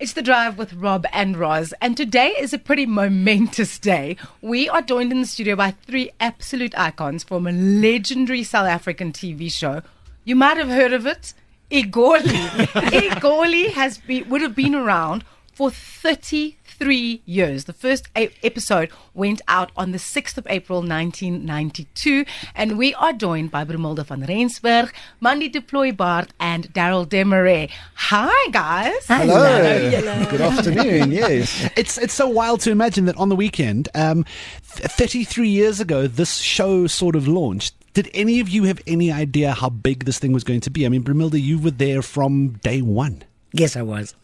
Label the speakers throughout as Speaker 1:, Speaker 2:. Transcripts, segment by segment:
Speaker 1: It's The Drive with Rob and Roz, and today is a pretty momentous day. We are joined in the studio by three absolute icons from a legendary South African TV show. You might have heard of it, Egoli. Egoli would have been around for 33 years. The first episode went out on the 6th of April 1992, and we are joined by Brumilde van Rensburg, Mandy du Plooy-Baard, and Daryl Desmarais. Hi, guys.
Speaker 2: Hello. Good afternoon. Yes,
Speaker 3: it's so wild to imagine that on the weekend, 33 years ago, this show sort of launched. Did any of you have any idea how big this thing was going to be? I mean, Brumilde, you were there from day one.
Speaker 4: Yes, I was.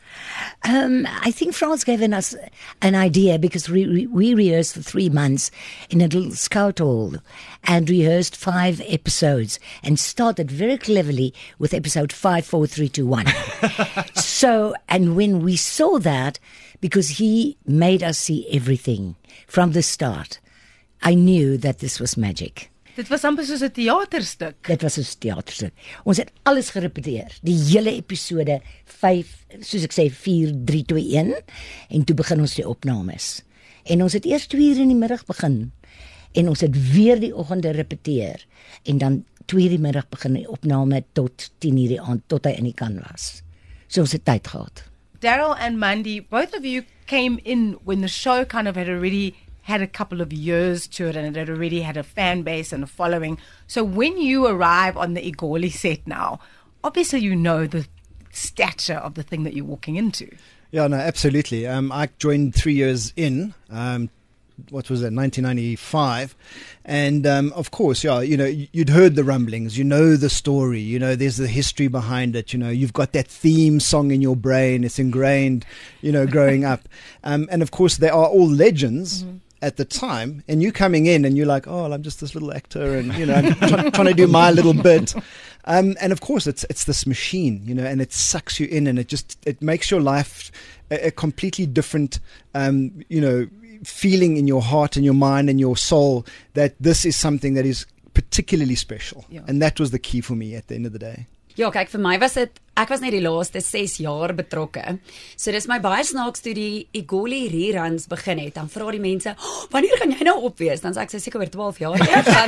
Speaker 4: I think Frans gave us an idea because we rehearsed for 3 months in a little scout hall and rehearsed 5 episodes and started very cleverly with episode 5, 4, 3, 2, 1. So, and when we saw that, because he made us see everything from the start, I knew that this was magic.
Speaker 1: Dit was amper soos 'n teaterstuk.
Speaker 4: Dit was 'n teaterstuk. Ons het alles gerepeteer. Die hele episode 5, soos ek sê 4, 3, 2, 1 en toe begin ons die opnames. En ons het eers 2 uur in die middag begin en ons het weer die oggende repeteer en dan 2 uur die middag begin die opname tot 10 uur die aand tot hy in die kan was. So ons het tyd gehad.
Speaker 1: Daryl and Mandy, both of you came in when the show kind of had a couple of years to it and it had already had a fan base and a following. So when you arrive on the Egoli set now, obviously you know the stature of the thing that you're walking into.
Speaker 2: Yeah, no, absolutely. I joined 3 years in, what was that, 1995. And of course, yeah, you know, you'd heard the rumblings, you know the story, you know, there's the history behind it, you know, you've got that theme song in your brain, it's ingrained, you know, growing up. And of course, they are all legends. Mm-hmm. At the time, and you coming in and you're like, oh, I'm just this little actor and, you know, I'm trying to do my little bit. And of course, it's this machine, you know, and it sucks you in and it makes your life a completely different, you know, feeling in your heart and your mind and your soul that this is something that is particularly special. Yeah. And that was the key for me at the end of the day.
Speaker 5: Ja, kyk, vir my was dit, ek was net die laaste 6 jaar betrokke. So dis my baie snaaks toe die Egoli reruns begin het. Dan vra die mense, wanneer gaan jy nou op wees? Dan sê ek, seker oor 12 jaar.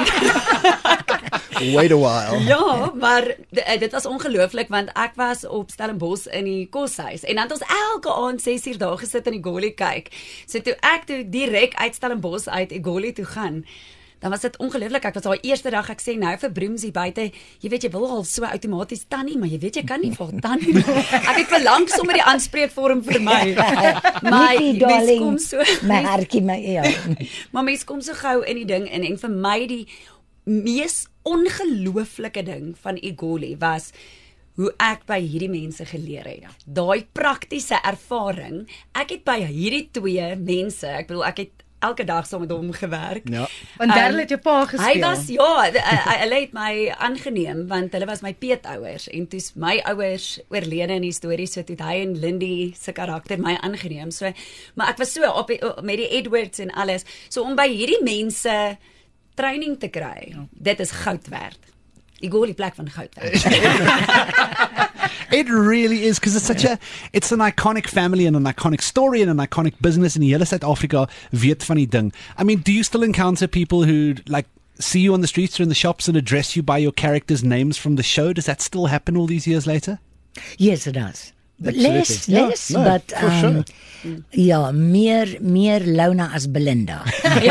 Speaker 2: Wait a while.
Speaker 5: Ja, maar dit was ongelooflik, want ek was op Stellenbosch in die koshuis. En dan het ons elke aand 6 uur daar gesit in Egoli kyk. So toe ek direk uit Stellenbosch uit Egoli toe gaan, dan was dit ongelooflik. Ek was daai eerste dag, ek sê nou vir Broemsie buite, jy weet jy wil al so outomaties tannie, maar jy weet jy kan nie vir tannie. Ek het verlang sommer die aanspreekvorm vir my. Maar mens kom so,
Speaker 4: my hartjie, my ja.
Speaker 5: Maar mens kom so gou in die ding in en vir my die mees ongelooflike ding van Egoli was hoe ek by hierdie mense geleer het. Daai praktiese ervaring. Ek het by hierdie 2 mense, ek bedoel ek het elke dag saam met hom gewerk.
Speaker 2: Ja.
Speaker 1: Want Daryl het jou pa gespeel.
Speaker 5: Hy was, ja, hulle het my aangeneem, want hulle was my peetouers, en toe's my ouers oorlede in die storie, so toe het hy en Lindy se karakter my aangeneem, so, maar ek was so op met die Edwards en alles, so om by hierdie mense training te kry, dit is goud werd. Egoli plek van goud werd.
Speaker 3: It really is, because it's an iconic family and an iconic story and an iconic business in hele Suid-Afrika weet van die ding. I mean, do you still encounter people who like see you on the streets or in the shops and address you by your characters' names from the show? Does that still happen all these years later?
Speaker 4: Yes, it does. Less,
Speaker 2: no,
Speaker 4: but
Speaker 2: for sure.
Speaker 4: Ja, meer Lona as Belinda.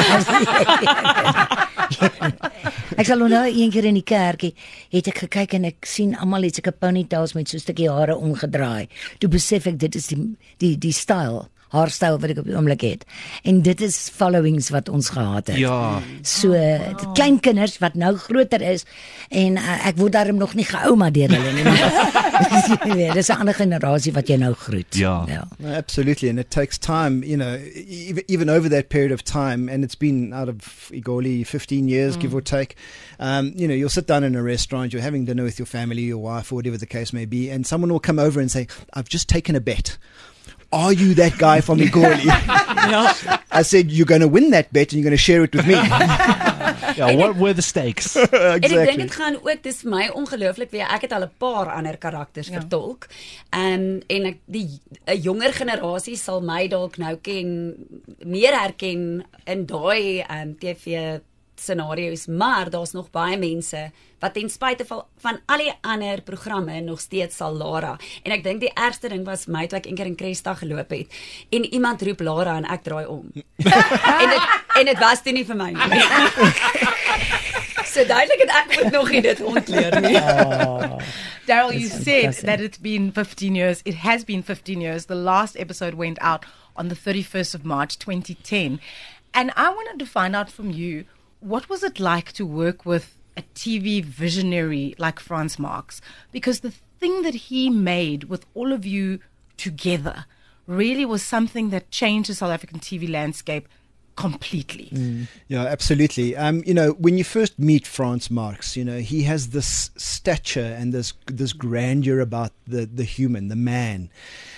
Speaker 4: Ek sal nou een keer in die kerkie het ek gekyk en ek sien almal het sulke ponytails met so 'n stukkie hare omgedraai. Toe besef ek dit is die style, haarstyl wat ek op die oomblik het. En dit is followings wat ons gehad het.
Speaker 3: Ja.
Speaker 4: So klein kinders wat nou groter is en ek word daarom nog nie geouma deur hulle nie. Dis 'n ander generasie wat jy nou groet.
Speaker 3: Ja.
Speaker 2: No, absolutely, and it takes time, you know, even over that period of time, and it's been out of Egoli 15 years, give or take. You know, you'll sit down in a restaurant, you're having dinner with your family, your wife, or whatever the case may be, and someone will come over and say, I've just taken a bet. Are you that guy from Egoli? I said, you're going to win that bet and you're going to share it with me.
Speaker 3: Ja, what were the stakes?
Speaker 5: En ek dink
Speaker 2: Exactly.
Speaker 5: dit gaan ook, dis vir my ongelooflik weer. Ek het al 'n paar ander karakters vertolk. En ek 'n jonger generasie sal my dalk nou meer herken in daai TV scenario's, maar daar's nog baie mense wat ten spyte van al die ander programme nog steeds sal Lara. En ek dink die ergste ding was vir my toe ek eendag in Cresta geloop het en iemand roep Lara en ek draai om. en dit was toe nie vir my nie. So duidelik het ek ook nog nie dit ontleer nie.
Speaker 1: Daryl, you said that it's been 15 years. It has been 15 years. The last episode went out on the 31st of March, 2010. And I wanted to find out from you, what was it like to work with a TV visionary like Frans Marx? Because the thing that he made with all of you together really was something that changed the South African TV landscape completely.
Speaker 2: Yeah, absolutely. When you first meet Frans Marx, he has this stature and this grandeur about the human, the man.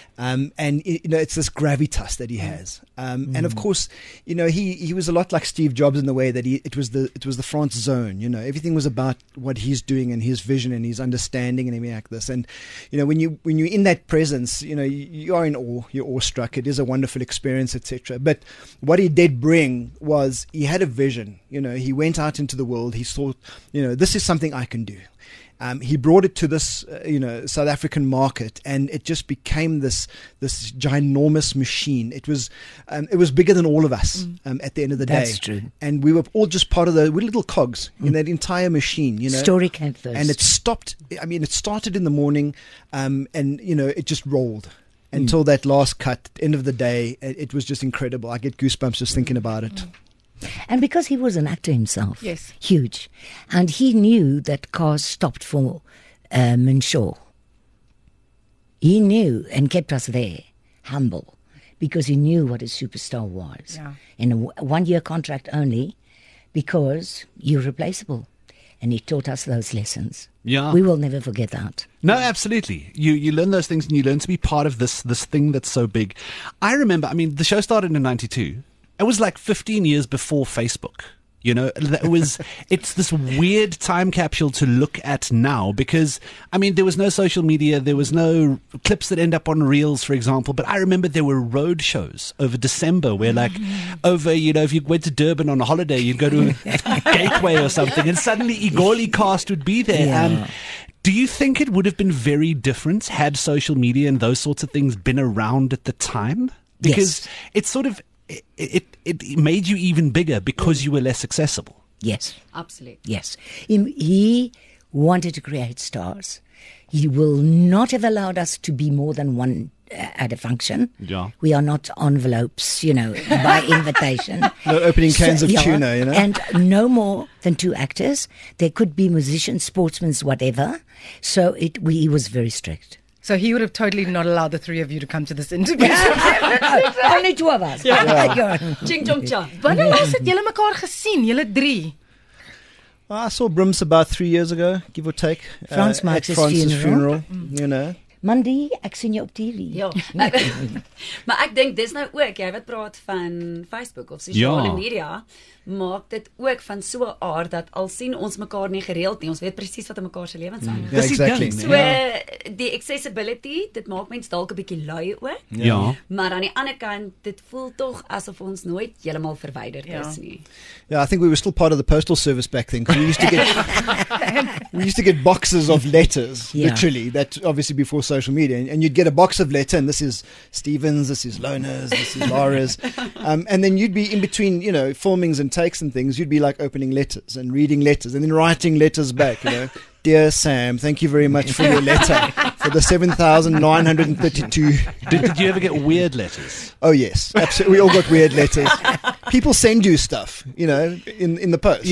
Speaker 2: It's this gravitas that he has. And of course, he was a lot like Steve Jobs in the way that it was the Frans zone. Everything was about what he's doing and his vision and his understanding and everything like this. And when you're in that presence, you are in awe. You're awestruck. It is a wonderful experience, etc. But what he did bring was he had a vision. He went out into the world. He thought, this is something I can do. He brought it to this, South African market, and it just became this ginormous machine. It was bigger than all of us at the end of the day.
Speaker 4: That's true.
Speaker 2: And we were all just part of we're little cogs in that entire machine.
Speaker 4: Story came first.
Speaker 2: And it stopped. It started in the morning, and it just rolled until that last cut. End of the day, it was just incredible. I get goosebumps just thinking about it.
Speaker 4: And because he was an actor himself,
Speaker 1: Yes.
Speaker 4: huge, and he knew that cars stopped for Minshaw. He knew and kept us there, humble, because he knew what a superstar was.
Speaker 1: Yeah.
Speaker 4: In a 1-year contract only, because you're replaceable. And he taught us those lessons.
Speaker 3: Yeah.
Speaker 4: We will never forget that.
Speaker 3: No, absolutely. You learn those things and you learn to be part of this thing that's so big. I remember, the show started in 92. It was like 15 years before Facebook. It's this weird time capsule to look at now because, there was no social media, there was no clips that end up on Reels, for example, but I remember there were road shows over December where if you went to Durban on a holiday, you'd go to a gateway or something and suddenly Igoli cast would be there.
Speaker 4: Yeah.
Speaker 3: Do you think it would have been very different had social media and those sorts of things been around at the time? Because it's sort of... It made you even bigger because you were less accessible.
Speaker 4: Yes.
Speaker 5: Absoluut.
Speaker 4: Yes. He wanted to create stars. He will not have allowed us to be more than one at a function.
Speaker 3: Yeah.
Speaker 4: We are not envelopes, by invitation.
Speaker 2: No opening cans of tuna,
Speaker 4: And no more than 2 actors. There could be musicians, sportsmen, whatever. So he was very strict.
Speaker 1: So he would have totally not allowed the three of you to come to this interview.
Speaker 4: Only 2 of us.
Speaker 5: Ching chong cha.
Speaker 1: Wanneer laas het julle mekaar gesien? Julle 3?
Speaker 2: I saw Brims about 3 years ago, give or take.
Speaker 4: Frans
Speaker 2: at
Speaker 4: Marx's
Speaker 2: Frans's
Speaker 4: funeral.
Speaker 2: funeral.
Speaker 4: Mandy, ek sien jou op TV.
Speaker 5: Ja. Maar ek dink dis nou ook jy wat praat van Facebook of sosiale media maak dit ook van so 'n aard dat al sien ons mekaar nie gereeld nie, ons weet presies wat in mekaar se lewens aan.
Speaker 2: Yeah, exactly.
Speaker 5: So die accessibility, dit maak mens dalk 'n bietjie lui ook.
Speaker 3: Ja.
Speaker 5: Maar aan die ander kant, dit voel tog asof ons nooit heeltemal verwyderd is nie.
Speaker 2: Yeah, I think we were still part of the postal service back then because we used to get boxes of letters, literally. That obviously before social media, and you'd get a box of letter, and this is Stevens, this is Lona's, this is Lara's, and then you'd be in between, filmings and takes and things. You'd be like opening letters and reading letters and then writing letters back. Dear Sam, thank you very much for your letter for the 7,932.
Speaker 3: Did you ever get weird letters?
Speaker 2: Oh yes, absolutely. We all got weird letters. People send you stuff, in the post.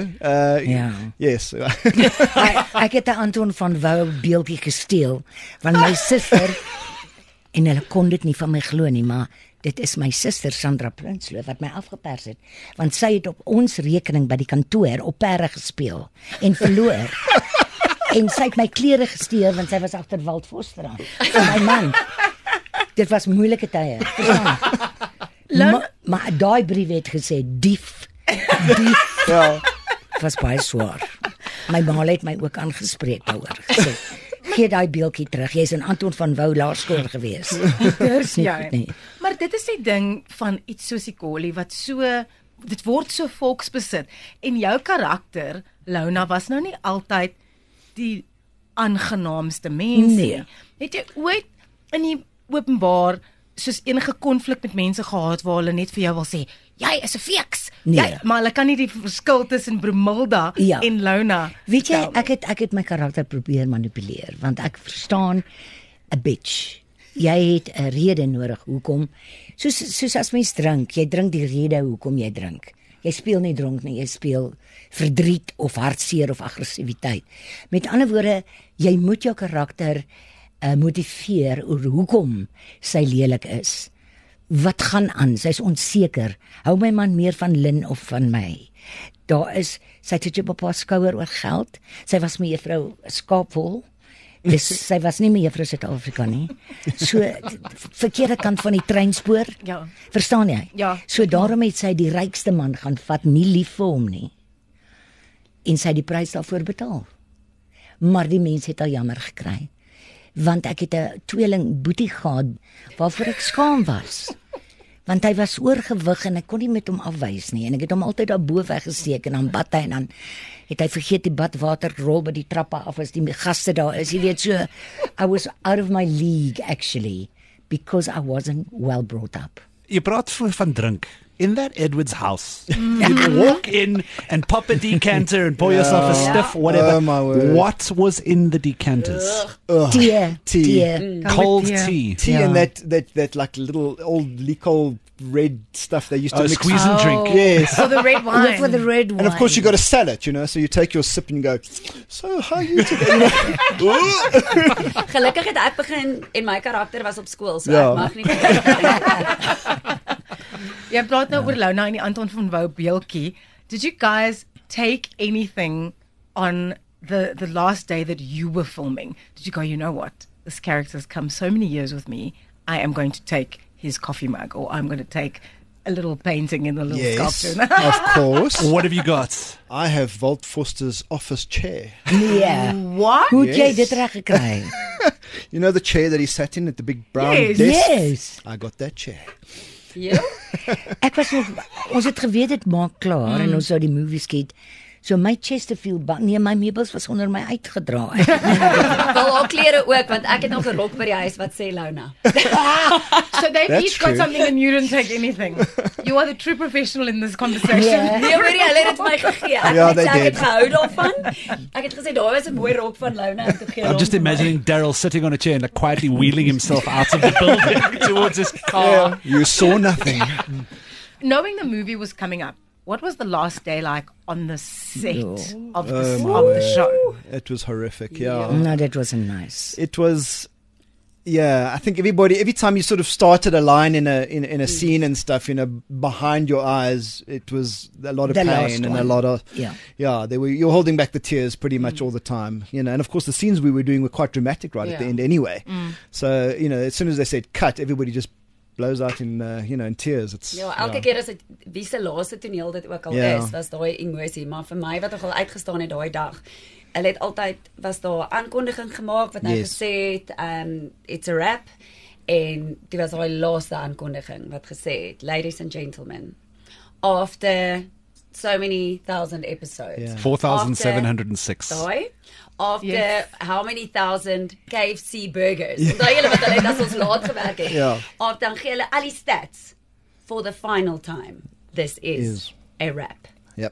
Speaker 2: Yes.
Speaker 4: Ek het 'n Anton van Wouw beeldjie gesteel van my suster en hulle kon dit nie van my glo nie, maar dit is my suster Sandra Prinsloo wat my afgepers het, want sy het op ons rekening by die kantoor op perde gespeel en verloor. En sy het my klere gesteel want sy was agter Waldvosstraat. My man. Dit was moeilike tye. Maar daai brief het gesê dief.
Speaker 2: Ja.
Speaker 4: was baie swaar. My ma het my ook aangespreek daaroor. Gesê, gee daai beeltjie terug. Jy's in Anton van Wouw Laerskool gewees.
Speaker 1: Dis ja.
Speaker 4: Nee.
Speaker 1: Maar dit is die ding van iets soos die Collie wat dit word so volksbesit en jou karakter Lona was nou nie altyd die aangenaamste mens nie.
Speaker 4: Nee.
Speaker 1: Het jy ooit in die openbaar soos enige konflik met mense gehad waar hulle net vir jou wil sê jy is 'n feeks.
Speaker 4: Nee.
Speaker 1: Maar hulle kan nie die verskil tussen Brumilda
Speaker 4: Ja.
Speaker 1: en Lona.
Speaker 4: Weet jy,
Speaker 1: vertel nie.
Speaker 4: ek het my karakter probeer manipuleer want ek verstaan 'n bitch. Jy het 'n rede nodig hoekom. Soos as mens drink, jy drink die rede hoekom jy drink. Jy speel nie dronk nie, jy speel verdriet of hartseer of aggressiwiteit. Met ander woorde, jy moet jou karakter motiveer oor hoekom sy lelik is. Wat gaan aan? Sy's onseker. Hou my man meer van Lynn of van my? Sy het op haar skouer oor geld. Sy was mevrou Skaapwol. Sy was nie mevrou Suid-Afrika nie. So verkeerde kant van die treinspoor.
Speaker 1: Ja.
Speaker 4: Verstaan jy?
Speaker 1: Ja.
Speaker 4: So daarom het sy die rykste man gaan vat, nie lief vir hom nie. En sy het die prys daarvoor betaal. Maar die mens het al jammer gekry. Want ek het 'n tweeling boetie gehad waarvoor ek skaam was. Want hy was oorgewig en ek kon nie met hom afwys nie en ek het hom altyd daarbo weggesteek en dan bad hy en dan het hy vergeet die badwater rol by die trappe af as die gaste daar is. Jy weet so, I was out of my league actually because I wasn't well brought up.
Speaker 3: Jy praat van drink. In that Edward's house, you walk in and pop a decanter and pour yourself a stiff, whatever.
Speaker 2: Oh, my word.
Speaker 3: What was in the decanters?
Speaker 4: Tea.
Speaker 3: Cold
Speaker 1: Tea.
Speaker 3: tea.
Speaker 2: Tea and that like little old liquor red stuff they used to mix.
Speaker 3: Squeeze and drink.
Speaker 2: Yes.
Speaker 1: For the red wine.
Speaker 4: For the red wine.
Speaker 2: And of course you got to sell it, so you take your sip and go, so how you today?
Speaker 5: Gelukkig het ek begin en my karakter was op skool, so
Speaker 2: Ja.
Speaker 5: ek mag nie.
Speaker 1: Jy praat nou oor Lona en die Anton van Wouw beeltjie. Did you guys take anything on the last day that you were filming? Did you go, you know what? This character's come so many years with me. I am going to take his coffee mug or I'm going to take a little painting in the little
Speaker 2: Yes,
Speaker 1: sculpture.
Speaker 2: of course.
Speaker 3: What have you got?
Speaker 2: I have Walt Foster's office chair.
Speaker 4: Nee.
Speaker 1: What?
Speaker 4: Hoe het jy
Speaker 2: Yes.
Speaker 4: dit reg gekry?
Speaker 2: You know the chair that he sat in at the big brown
Speaker 1: Yes.
Speaker 2: desk?
Speaker 4: Yes.
Speaker 2: I got that chair.
Speaker 5: Ja.
Speaker 4: Ek was nog ons het geweet dit maak klaar en ons sou die movie skiet. So my Chesterfield my meubels was onder my uitgedra.
Speaker 5: Wel haar klere ook want ek het nog 'n rok by die huis wat sê Lona.
Speaker 1: So they've
Speaker 2: That's
Speaker 1: each got
Speaker 2: true.
Speaker 1: something and you didn't take anything. You are the true professional in this conversation.
Speaker 4: Yeah.
Speaker 5: Nee, hoor jy, hulle het dit vir my gegee. Ek
Speaker 2: Ja,
Speaker 5: het
Speaker 2: they
Speaker 5: gesê ek het
Speaker 2: did.
Speaker 5: gehou daarvan. Ek het gesê daar was 'n mooi rok van Lona en toe gee
Speaker 3: I'm just imagining Daryl sitting on a chair and like quietly wheeling himself out of the building towards his car.
Speaker 2: You saw nothing.
Speaker 1: Knowing the movie was coming up, what was the last day like on the set of the show?
Speaker 2: It was horrific, yeah.
Speaker 4: No, that wasn't nice.
Speaker 2: It was, yeah. I think every time you sort of started a line in a scene and stuff, behind your eyes, it was a lot of
Speaker 4: The last
Speaker 2: pain and a
Speaker 4: one.
Speaker 2: lot of,
Speaker 4: Yeah.
Speaker 2: you're holding back the tears pretty much all the time, and of course the scenes we were doing were quite dramatic right at the
Speaker 1: Yeah.
Speaker 2: end anyway. So, as soon as they said cut, everybody just blows out in tears. It's
Speaker 5: Ja, elke keer as dit wie se laaste toneel dit ook al
Speaker 2: Ja.
Speaker 5: is, was daai emosie, maar vir my wat nogal uitgestaan het daai dag. Hulle het altyd was daar 'n aankondiging gemaak wat nou
Speaker 2: Yes.
Speaker 5: gesê het it's a wrap en dit was daai laaste aankondiging wat gesê het ladies and gentlemen after so many thousand episodes.
Speaker 2: Yeah.
Speaker 3: 4,706.
Speaker 5: Daai after
Speaker 1: Yes.
Speaker 5: how many thousand KFC burgers. Onthou julle wat hulle het as ons laat gewerk het.
Speaker 2: Ja.
Speaker 5: Of dan gee hulle al die stats for the final time. This is a wrap.
Speaker 2: Yep.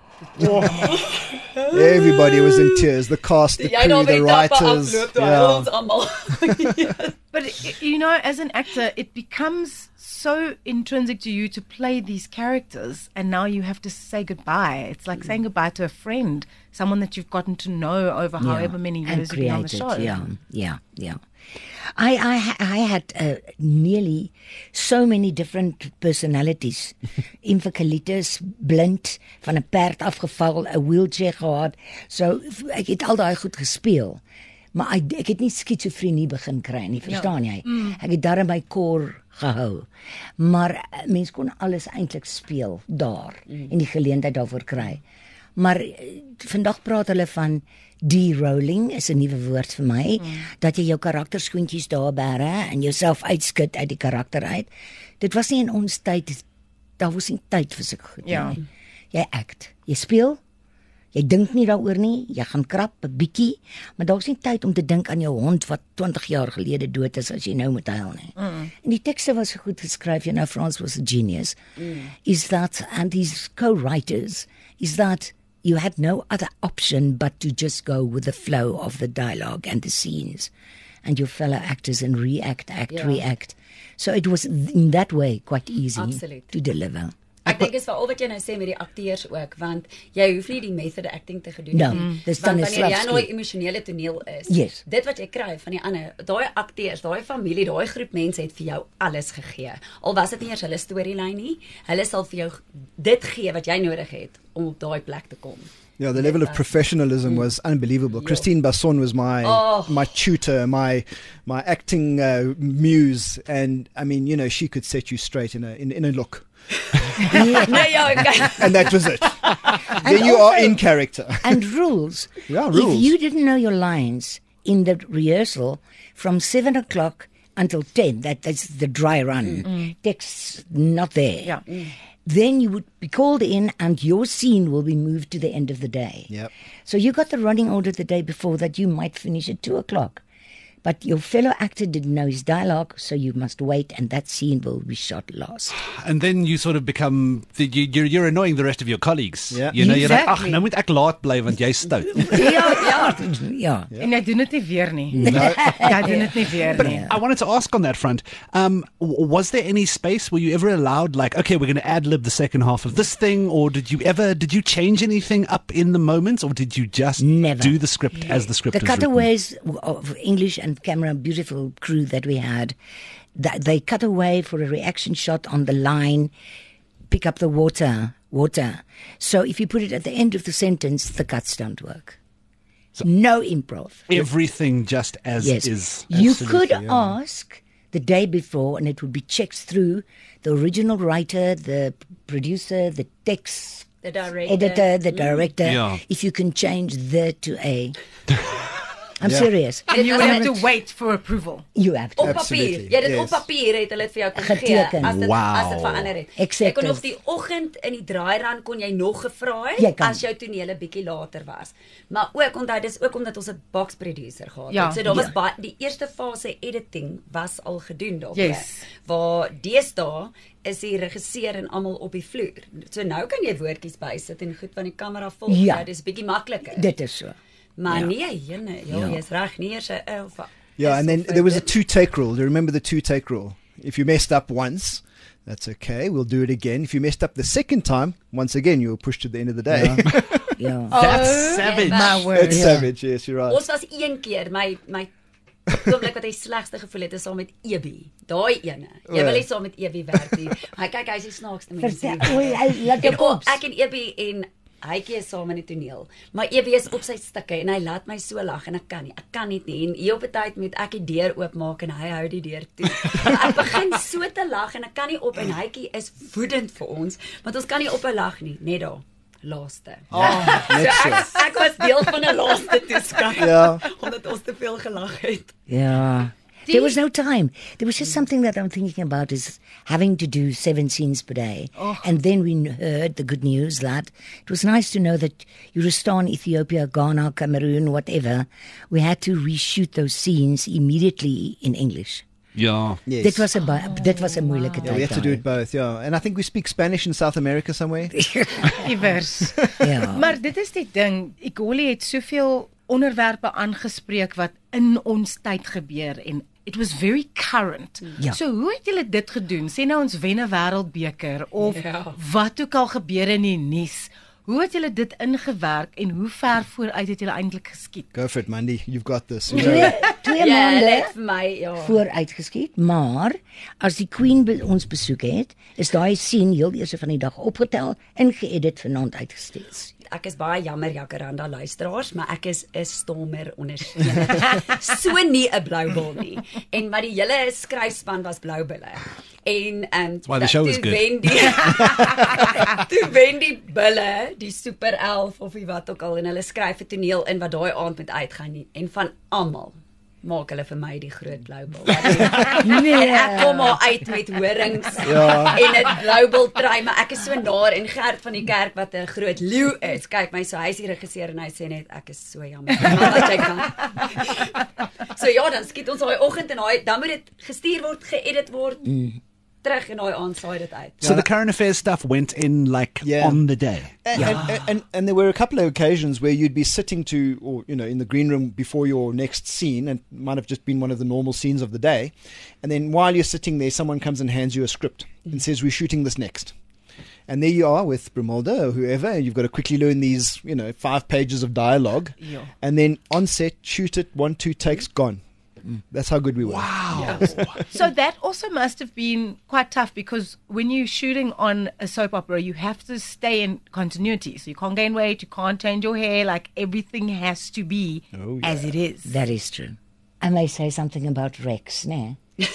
Speaker 2: Everybody was in tears. The cast, the crew, the writers. Yeah.
Speaker 1: But as an actor, it becomes so intrinsic to you to play these characters, and now you have to say goodbye. It's like saying goodbye to a friend, someone that you've gotten to know over however many
Speaker 4: and
Speaker 1: years you've been on the show.
Speaker 4: Yeah. I had nearly so many different personalities. Infocalitis, blind, van 'n perd afgeval, 'n wheelchair gehad. So ek het al daai goed gespeel. Maar ek het nie skizofrenie begin kry nie, verstaan jy? Ek het darm my core gehou. Maar mens kon alles eintlik speel daar en die geleentheid daarvoor kry. Maar vandag praat hulle van de-rolling, is 'n nuwe woord vir my, dat jy jou karakterskoentjies daar bære en jouself uitskit uit die karakter uit. Dit was nie in ons tyd, daar was nie tyd vir sulke goed nie. Jy act, jy speel, jy dink nie daaroor nie, jy gaan krap 'n bietjie, maar daar's nie tyd om te dink aan jou hond wat 20 jaar gelede dood is as jy nou moet huil nie. En die tekste was so goed geskryf, you know, Frans was a genius. Is that, and his co-writers, is that you had no other option but to just go with the flow of the dialogue and the scenes and your fellow actors and react. So it was in that way quite easy to deliver.
Speaker 5: Ek dink is veral wat jy nou sê met die akteurs ook, want jy hoef nie die method acting te gedoen nie.
Speaker 4: Dis
Speaker 5: Want
Speaker 4: dan
Speaker 5: wanneer jy nou emosionele toneel is, dit wat jy kry van die ander, daai akteurs, daai familie, daai groep mense het vir jou alles gegee. Al was dit nie eers hulle storielyn nie, hulle sal vir jou dit gee wat jy nodig het om op daai plek te kom.
Speaker 2: Yeah, the level of professionalism was unbelievable. Christine Basson was my tutor, my acting muse, and I mean, you know, she could set you straight in a look. And that was it. Then you are in character.
Speaker 4: And rules.
Speaker 2: Yeah, rules.
Speaker 4: If you didn't know your lines in the rehearsal from 7 o'clock until 10, that's the dry run, text's not there. Then you would be called in and your scene will be moved to the end of the day.
Speaker 2: Yep.
Speaker 4: So you got the running order the day before that you might finish at 2 o'clock. But your fellow actor didn't know his dialogue, so you must wait, and that scene will be shot last.
Speaker 3: And then you sort of become, you're annoying the rest of your colleagues.
Speaker 2: Yeah.
Speaker 3: You know, you're like,
Speaker 1: Exactly.
Speaker 3: nou moet ek laat bly want jy's stout.
Speaker 4: Ja.
Speaker 1: En jy doen dit nie weer nie. Jy doen dit nie weer nie.
Speaker 3: I wanted to ask on that front, was there any space, were you ever allowed, like, okay, we're going to ad-lib the second half of this thing, or did you change anything up in the moments, or did you just
Speaker 4: Never.
Speaker 3: do the script as the script
Speaker 4: The
Speaker 3: was written?
Speaker 4: cutaways of English and camera, beautiful crew that we had, they cut away for a reaction shot on the line, pick up the water. So if you put it at the end of the sentence, the cuts don't work. So no improv.
Speaker 3: Everything just as
Speaker 4: Yes.
Speaker 3: is.
Speaker 4: You could ask the day before and it would be checked through the original writer, the producer, the text
Speaker 5: The director.
Speaker 4: editor, the director,
Speaker 3: Yeah.
Speaker 4: if you can change the to a. I'm serious.
Speaker 1: And you would have to wait for approval.
Speaker 4: You have to.
Speaker 5: Op papier.
Speaker 2: Absolutely,
Speaker 5: Jy dit
Speaker 2: yes.
Speaker 5: op papier het hulle dit vir jou kon
Speaker 4: Geteken.
Speaker 5: gee as dit
Speaker 3: Wow.
Speaker 5: verander het.
Speaker 4: Accepted.
Speaker 5: Jy kon nog die oggend in die draairand kon jy nog gevra
Speaker 4: Jy
Speaker 5: het
Speaker 4: kan.
Speaker 5: as jou tonele bietjie later was. Maar ook onthou dis ook omdat ons 'n box producer gehad
Speaker 1: Ja.
Speaker 5: het. So daar was
Speaker 4: Ja.
Speaker 5: die eerste fase editing was al gedoen daarop.
Speaker 1: Yes.
Speaker 5: Waar deesdae is die regisseur en almal op die vloer. So nou kan jy woordjies bysit en goed van die kamera volg.
Speaker 4: Ja.
Speaker 5: Nou, dis bietjie makliker.
Speaker 4: Dit is so.
Speaker 5: Maar nee, jene, jy's reg, nie eers 'n of
Speaker 2: Yeah, and then
Speaker 5: of
Speaker 2: there was a
Speaker 5: dit-
Speaker 2: 2-take rule. Do you remember the 2-take rule? If you messed up once, that's okay. We'll do it again. If you messed up the second time, once again, you're pushed to the end of the day.
Speaker 4: Ja.
Speaker 3: That's savage.
Speaker 1: My word.
Speaker 2: It's savage. Yes, you're right.
Speaker 5: Ons was een keer my oomblik wat hy slegste gevoel het is saam met Ebi. Daai ene. Jy wil nie saam met Ebi werk nie. Hy kyk hy's die snaakste mens.
Speaker 4: Vertel, oei, hy laat jou
Speaker 5: En
Speaker 4: kop.
Speaker 5: ek en Ebi en hytjie is saam in die toneel. Maar Ebi is op sy stikke en hy laat my so lag en ek kan nie. En hier op 'n tyd moet ek die deur oopmaak en hy hou die deur toe. Ek begin so te lag en ek kan nie op en hytjie is woedend vir ons, want ons kan nie ophou lag nie, net daar. Laaste.
Speaker 2: Net so.
Speaker 5: Ek was deel van 'n laaste toeskyk.
Speaker 2: Ja.
Speaker 5: Omdat ons te veel gelag het.
Speaker 4: Yeah. There was no time. There was just something that I'm thinking about is having to do 7 scenes per day. And then we heard the good news that it was nice to know that Eurostar, Ethiopia, Ghana, Cameroon, whatever, we had to reshoot those scenes immediately in English.
Speaker 3: Yeah.
Speaker 2: Yes.
Speaker 4: Dit was 'n moeilike
Speaker 2: Yeah, we
Speaker 4: tyd.
Speaker 2: have to do it both, yeah. And I think we speak Spanish in South America somewhere.
Speaker 1: Iewers.
Speaker 4: Ja.
Speaker 1: Maar dit is die ding, Igoli het soveel onderwerpe aangespreek wat in ons tyd gebeur en it was very current.
Speaker 4: Ja.
Speaker 1: So hoe het julle dit gedoen? Sê nou ons wen 'n wêreldbeker of
Speaker 5: Ja.
Speaker 1: wat ook al gebeur in die nuus. Hoe het julle dit ingewerk en hoe ver vooruit het julle eintlik geskiet?
Speaker 2: Go for it, Mandy. You've got this.
Speaker 4: Twee
Speaker 5: Ja,
Speaker 4: maande
Speaker 5: net vir my, ja.
Speaker 4: vooruit geskiet, maar as die Queen ons besoek het, is daai scene heel eers van die dag opgetel en geëdit vanaand uitgestuur.
Speaker 5: Ek is baie jammer Jacaranda luisteraars, maar ek is 'n stommer ondersteuner. So nie 'n blou bil nie. En maar die hele skryfspan was blou bulle. En
Speaker 3: why the show is
Speaker 5: toe
Speaker 3: good.
Speaker 5: wen die toe wen die bulle die Super 11 of die wat ook al en hulle skryf 'n toneel in wat daai aand moet uitgaan nie. En van almal maak hulle vir my die groot blou bil.
Speaker 4: Nee.
Speaker 5: En ek kom maar uit met horings en 'n blou bil trui, maar ek is so naar en Gert van die kerk wat 'n groot leeu is. Kyk my so, hy's die regisseur en hy sê net ek is so jammer. Maar wat jy kan. So ja, dan skiet ons daai oggend en dan moet dit gestuur word, geëdit word. Terug en daai aand saai dit uit.
Speaker 3: So the current affairs stuff went in like
Speaker 2: Yeah.
Speaker 3: on the day.
Speaker 2: And there were a couple of occasions where you'd be sitting or in the green room before your next scene, and it might have just been one of the normal scenes of the day, and then while you're sitting there, someone comes and hands you a script and says, "We're shooting this next." And there you are with Brumalda or whoever, and you've got to quickly learn these, 5 pages of dialogue, and then on set, shoot it, 1, 2 takes, gone. That's how good we were.
Speaker 3: Wow.
Speaker 1: So that also must have been quite tough because when you're shooting on a soap opera, you have to stay in continuity. So you can't gain weight, you can't change your hair, like everything has to be as it is.
Speaker 4: That is true. I may say something about Rex, né?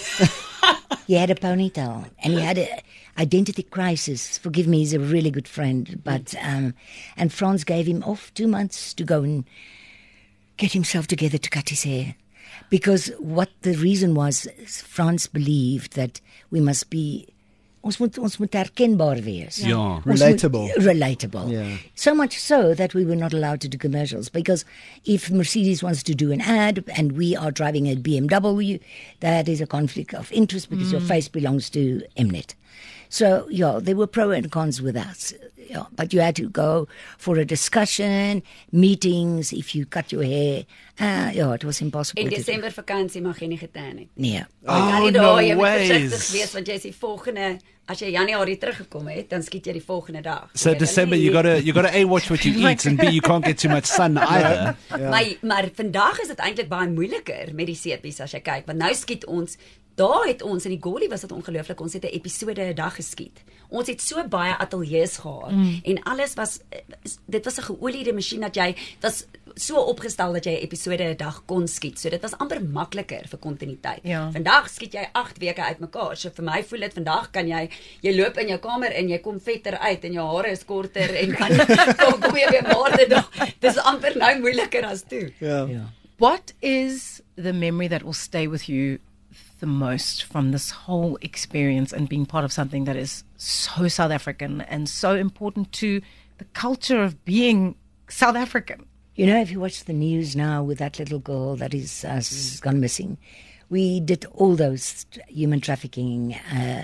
Speaker 4: He had a ponytail and he had an identity crisis. Forgive me, he's a really good friend. But and Frans gave him off 2 months to go and get himself together to cut his hair. Because what the reason was, Frans believed that we must be, ons moet herkenbaar wees.
Speaker 3: Ja.
Speaker 4: Ons
Speaker 2: Relatable.
Speaker 4: moet- relatable.
Speaker 2: Yeah.
Speaker 4: So much so that we were not allowed to do commercials because if Mercedes wants to do an ad and we are driving a BMW, that is a conflict of interest because your face belongs to Mnet. So, yeah, there were pro and cons with us. Yeah, but you had to go for a discussion, meetings, if you cut your hair. Yeah, it was impossible
Speaker 5: En
Speaker 4: to do.
Speaker 5: Desember vakansie mag jy nie getan het.
Speaker 4: Nee.
Speaker 3: Oh,
Speaker 5: Jy
Speaker 3: no
Speaker 5: moet
Speaker 3: ways.
Speaker 5: versigtig wees want jy is die volgende as jy Januarie teruggekom het, dan skiet jy die volgende dag.
Speaker 3: So
Speaker 5: Jy kan
Speaker 3: December,
Speaker 5: nie-
Speaker 3: you gotta A, watch what you eat, and B, you can't get too much sun either.
Speaker 5: Maar vandag is dit eintlik baie moeiliker met die sepies as jy kyk, want nou skiet ons. Daar het ons in die Goli was dit ongelooflik. Ons het 'n episode 'n dag geskiet. Ons het so baie ateljee's gehad en alles was dit was 'n geoliede masjien dat jy was so opgestel dat jy 'n episode 'n dag kon skiet. So dit was amper makliker vir kontinuïteit.
Speaker 1: Ja.
Speaker 5: Vandag skiet jy 8 weke uitmekaar. So vir my voel dit vandag kan jy loop in jou kamer en jy kom vetter uit en jou hare is korter en dan kom jy weer maande dag. Dis amper nou moeiliker as toe.
Speaker 2: Yeah.
Speaker 1: What is the memory that will stay with you the most from this whole experience and being part of something that is so South African and so important to the culture of being South African?
Speaker 4: You know, if you watch the news now with that little girl that is gone missing, we did all those human trafficking,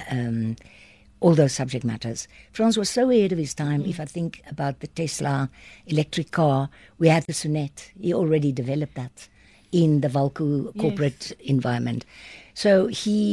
Speaker 4: all those subject matters. Frans was so ahead of his time. If I think about the Tesla electric car, we had the Sonet. He already developed that in the Valco corporate environment. So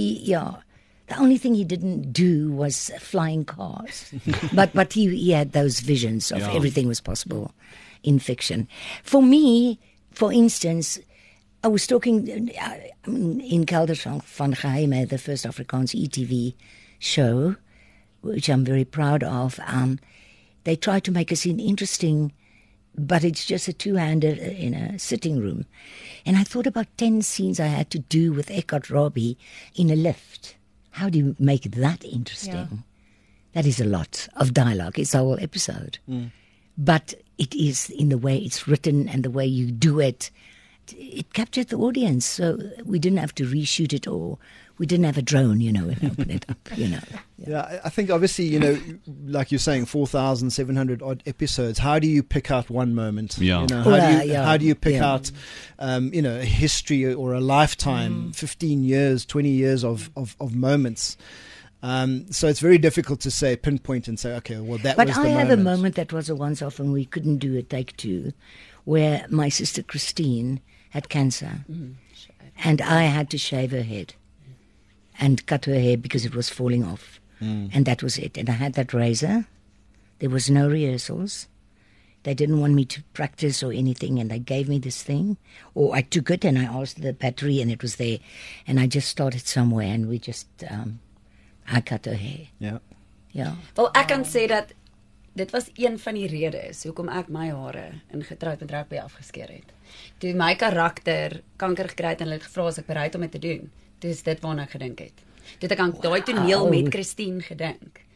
Speaker 4: the only thing he didn't do was flying cars. but he had those visions of everything was possible in fiction. For me, for instance, I was talking in Kelders van Geheime, the first Afrikaans ETV show, which I'm very proud of. They tried to make a scene interesting, but it's just a two-hander in a sitting room. And I thought about 10 scenes I had to do with Eckhart Robbie in a lift. How do you make that interesting?
Speaker 1: Yeah.
Speaker 4: That is a lot of dialogue. It's a whole episode. But it is in the way it's written and the way you do it. It captured the audience. So we didn't have to reshoot it or we didn't have a drone, and open it up,
Speaker 2: Yeah, I think obviously, like you're saying, 4,700 odd episodes. How do you pick out one moment?
Speaker 3: Yeah.
Speaker 2: How do you pick out, a history or a lifetime, 15 years, 20 years of moments? So it's very difficult to say, pinpoint and say, okay, well, that
Speaker 4: But
Speaker 2: was the
Speaker 4: I
Speaker 2: moment.
Speaker 4: have a moment that was a once-off and we couldn't do a take two, where my sister Christine had cancer. And I had to shave her head and cut her hair because it was falling off. And that was it. And I had that razor. There was no rehearsals. They didn't want me to practice or anything, and they gave me this thing. Or I took it and I asked the battery and it was there. And I just started somewhere and we just, I cut her hair.
Speaker 2: Yeah.
Speaker 4: Yeah.
Speaker 5: Wel, ek kan sê dat dit was een van die redes hoekom ek my hare in Getroud met Rugby afgeskeer het. Toe my karakter kanker gekry het en hulle het gevra as ek bereid om dit te doen. Dis dit waarna ek gedink het. Toe het ek aan daai toneel met Christine gedink.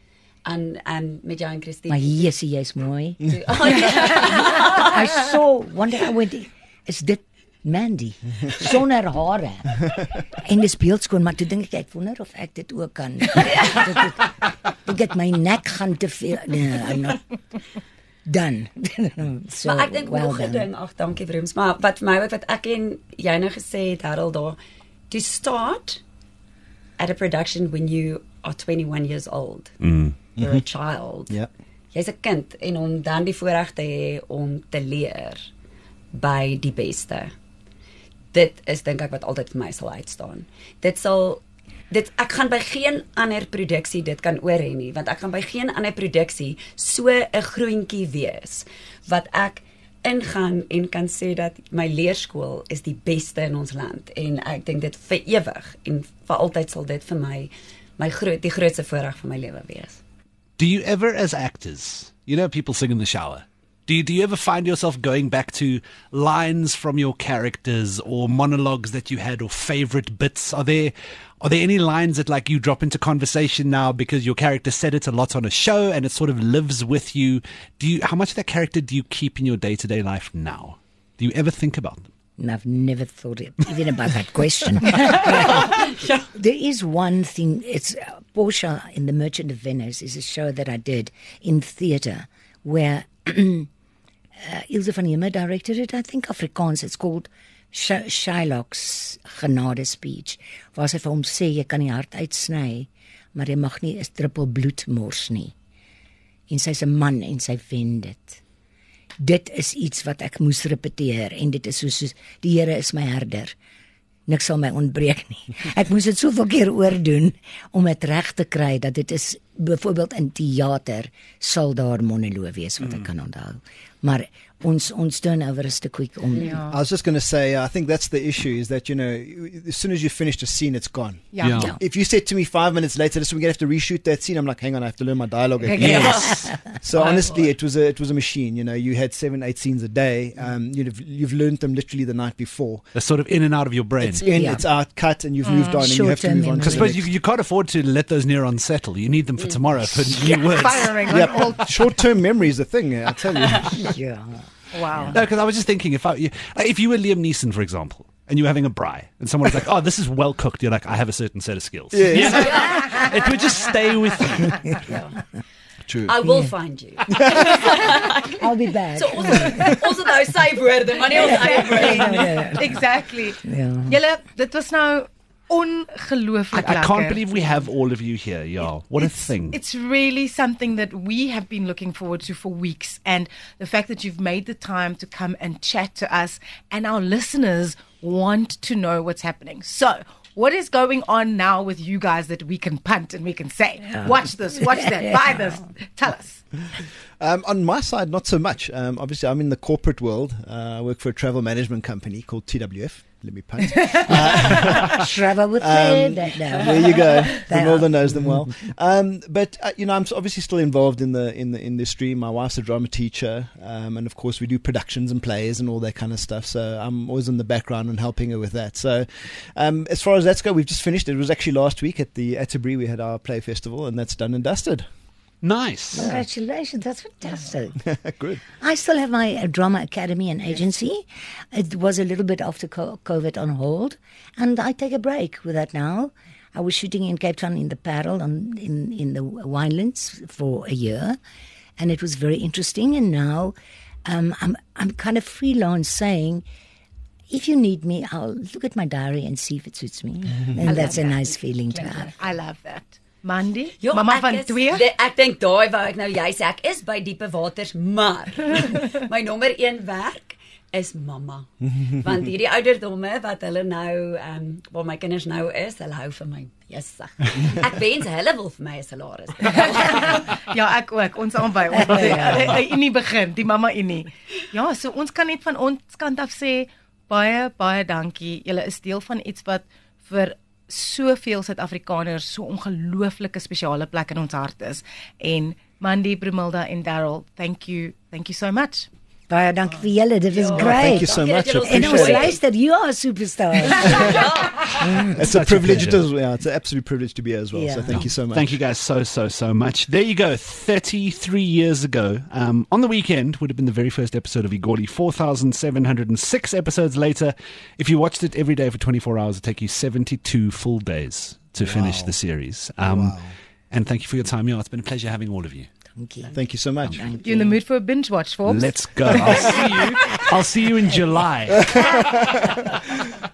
Speaker 5: aan met jou en Christine.
Speaker 4: Maar jessie, jy's mooi.
Speaker 5: Oh, ja.
Speaker 4: I saw, one day I went, is dit Mandy? Sonder hare. En dis beeldskoon, maar toe dink ek wonder of ek dit ook kan. Ek het my nek gaan te veel, nee, I'm not done. So,
Speaker 5: Maar ek dink
Speaker 4: well
Speaker 5: nog 'n
Speaker 4: done.
Speaker 5: ding, ag dankie Vrooms, maar wat vir my wat ek en jy nou gesê het Harold daar, to start at a production when you are 21 years old. You're a child.
Speaker 2: Ja.
Speaker 5: Jy's 'n kind en om dan die voorreg te hê om te leer by die beste. Dit is dink ek wat altyd vir my sal uitstaan. Ek gaan by geen ander produksie dit kan oor hê nie, want ek gaan by geen ander produksie so 'n groentjie wees wat ek ingaan en kan sê dat my leerskool is die beste in ons land en ek dink dit vir ewig en vir altyd sal dit vir my die grootste voorreg van my lewe wees.
Speaker 3: Do you ever, as actors, you know, people sing in the shower. Do you ever find yourself going back to lines from your characters or monologues that you had or favorite bits? Are there any lines that like you drop into conversation now because your character said it a lot on a show and it sort of lives with you? How much of that character do you keep in your day-to-day life now? Do you ever think about them?
Speaker 4: And I've never thought even about that question. There is one thing, it's Portia in The Merchant of Venice is a show that I did in theatre where Ilse van Hemmer directed it, I think Afrikaans, it's called Shylock's genade speech, waar sy vir hom sê, jy kan die hart uitsny, maar jy mag nie 'n druppel bloed mors nie. En sy's 'n man en sy wen dit. Dit is iets wat ek moes repeteer en dit is soos die Here is my herder. Niks sal my ontbreek nie. Ek moes dit soveel keer oordoen om dit reg te kry dat dit is byvoorbeeld in teater sal daar monoloog wees wat ek kan onthou. Maar ons turnover is te quick om.
Speaker 1: Ja.
Speaker 2: I was just going to say, I think that's the issue, is that, you know, as soon as you finished a scene, it's gone.
Speaker 1: Ja.
Speaker 3: Ja.
Speaker 4: Ja.
Speaker 2: If you said to me 5 minutes later, listen, we're going to have to reshoot that scene, I'm like, hang on, I have to learn my dialogue again.
Speaker 4: Yes.
Speaker 2: So honestly, it was a machine. You know, you had 7-8 scenes a day. You've learned them literally the night before.
Speaker 3: They're sort of in and out of your brain.
Speaker 2: It's in,
Speaker 4: Yeah.
Speaker 2: it's out, cut, and you've moved on, and you have to
Speaker 4: Short-term
Speaker 2: move on.
Speaker 4: memory.
Speaker 2: To
Speaker 3: I
Speaker 2: the
Speaker 3: suppose
Speaker 2: next.
Speaker 3: you can't afford to let those neurons settle. You need them for tomorrow for new words.
Speaker 1: Firing on
Speaker 2: Yeah,
Speaker 1: all.
Speaker 2: short-term memory is the thing. I tell you.
Speaker 4: Yeah.
Speaker 1: Wow.
Speaker 3: No, because I was just thinking, if you were Liam Neeson, for example, and you were having a braai, and someone was like, "Oh, this is well cooked," you're like, "I have a certain set of skills."
Speaker 2: Yes.
Speaker 3: You know? It would just stay with you.
Speaker 2: True.
Speaker 5: I will find you.
Speaker 4: I'll be back.
Speaker 5: So ons het nou sy woorde, maar nie ons eie woorde.
Speaker 1: Exactly.
Speaker 4: Ja.
Speaker 1: Julle, dit was nou ongelooflik
Speaker 3: I
Speaker 1: lekker.
Speaker 3: can't believe we have all of you here, y'all. What a thing.
Speaker 1: It's really something that we have been looking forward to for weeks. And the fact that you've made the time to come and chat to us, and our listeners want to know what's happening. So, what is going on now with you guys that we can punt and we can say, watch this, watch that, buy this? Tell us.
Speaker 2: On my side, not so much. Obviously, I'm in the corporate world. I work for a travel management company called TWF. Let me punt.
Speaker 4: Travel with Fred.
Speaker 2: There you go.
Speaker 4: They
Speaker 2: Ronaldo
Speaker 4: are.
Speaker 2: knows them well. But you know, I'm obviously still involved in the industry. My wife's a drama teacher, and of course we do productions and plays and all that kind of stuff. So I'm always in the background and helping her with that. So as far as that's go, we've just finished. It was actually last week at the Atterbury. We had our play festival, and that's done and dusted.
Speaker 3: Nice.
Speaker 4: Congratulations, that's fantastic.
Speaker 2: Good.
Speaker 4: I still have my drama academy and agency. It was a little bit after COVID on hold, and I take a break with that now. I was shooting in Cape Town in the Parel in the Winelands for a year, and it was very interesting. And now I'm kind of freelance saying, if you need me, I'll look at my diary and see if it suits me. And that's a nice feeling to have.
Speaker 1: I love that. Mandy,
Speaker 5: Ja,
Speaker 1: mama
Speaker 5: ek
Speaker 1: van
Speaker 5: is-
Speaker 1: 2.
Speaker 5: Ek dink daai waar ek nou jy sê ek is by diepe waters, maar my nommer 1 werk is mamma. Want hierdie ouderdomme wat hulle nou waar my kinders nou is, hulle hou van my besig. Ek wens hulle wil vir my 'n salaris.
Speaker 1: Ja, ek ook. Ons albei. Ons wil Unie begin, die mamma Unie. Ja, so ons kan net van ons kant af sê baie dankie. Julle is deel van iets wat vir soveel Suid-Afrikaners so ongelooflike spesiale plek in ons hart is. En Mandy, Brumilda en Darryl, thank you so much.
Speaker 4: Baie dankie vir julle. Dit was great.
Speaker 2: Thank you so much. I
Speaker 4: En ons
Speaker 2: appreciate it.
Speaker 4: luister, you are a superstar.
Speaker 2: It's a
Speaker 3: Such a
Speaker 2: privilege.
Speaker 3: pleasure.
Speaker 2: It's an absolute privilege to be here as well.
Speaker 4: Yeah.
Speaker 2: So thank you so much.
Speaker 3: Thank you guys so much. There you go. 33 years ago, on the weekend would have been the very first episode of Igoli. 4,706 episodes later. If you watched it every day for 24 hours, it'd take you 72 full days to finish the series. And thank you for your time. It's been a pleasure having all of you.
Speaker 4: Thank you.
Speaker 2: Thank you so much.
Speaker 1: You in the mood for a binge watch, Forbes?
Speaker 3: Let's go. I'll see you in July.